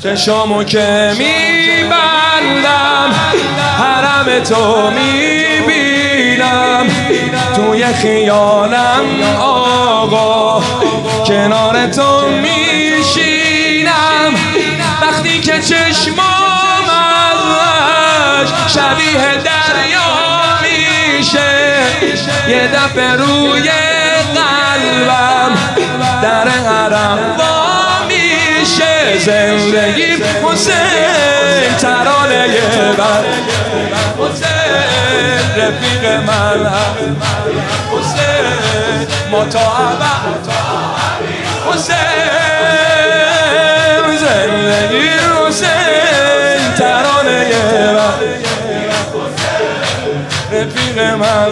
چشامو که میبندم حرم تو میبینم، توی خیالم آقا کنار تو میشینم. وقتی که چشمام ازش شبیه دریا میشه، یه دفعه روی قلبم در حرم وا میشه. زندگیم حسین ترانه بر حسین رفیق من حسین مطابق حسین زندگی حسین ترانه بر رفیق من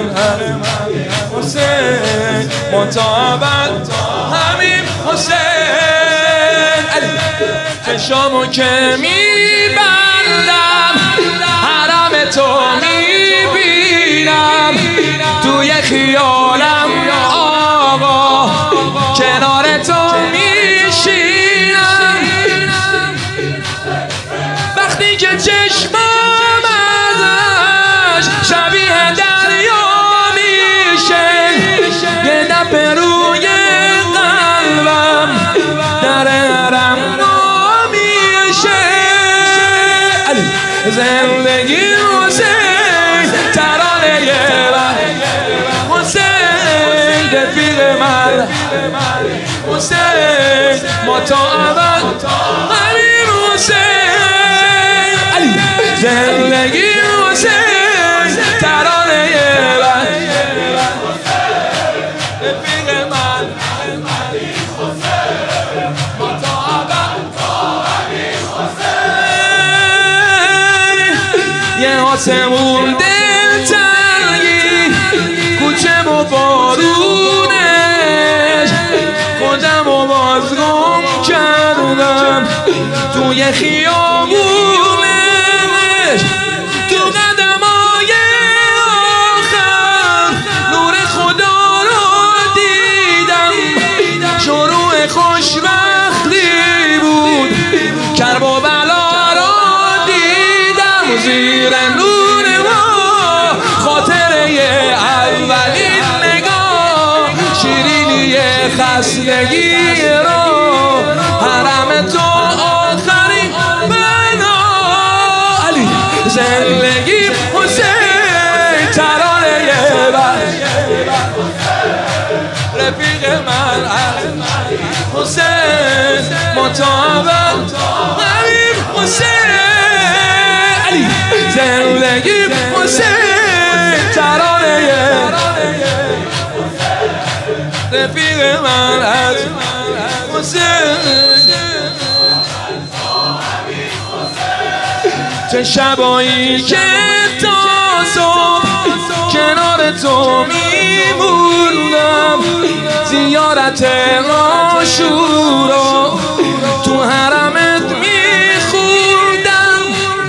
حسین مطابق همین حسین. چشامو که میبندم حرم تو میبینم، توی خیالم آقا کنار تو میشینم. وقتی که چشمام ازش شبیه دریا میشه، یه دفعه روی قلبم در حرم میشه. زندگی حسین ترانه بر حسین رفیق من حسین مطابق همین حسین. زندگی حسین ترانه بر رفیق من مطابق همین حسین. یه آسمون دلتنگی کوچه و بارونش، خودم و بازگم کردم توی خیابونش. تو قدمای آخر نور خدا رو دیدم، شروع خوشبختی بود کرب و بلا رو دیدم. زیر نور ما خاطره اولین نگاه، شیرینی خستگی رو حرم تو آخرین بنا. زندگی حسین ترانه بر رفیق من حسین مطابق همین حسین. زندگی حسین ترانه رفیق من حسین. چه شبایی که تا صبح کنار تو میموندم، زیارت عاشورا تو حرمت میخوندم.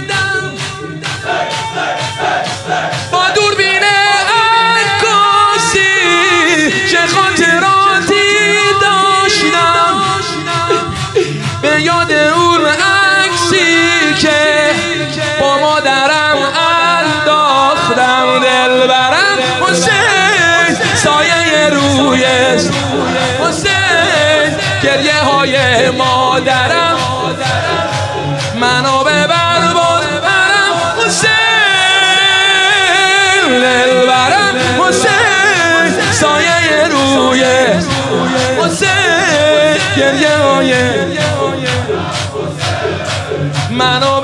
با دوربین عکاسی چه خاطراتی داشتم، به یاد اون عکسی که با مادرم انداختم. دلبرم حسین سایه روی حسین، گریه های مادرم منو ببر باز برم حسین. دلبرم حسین سایه روی حسین، گریه های منو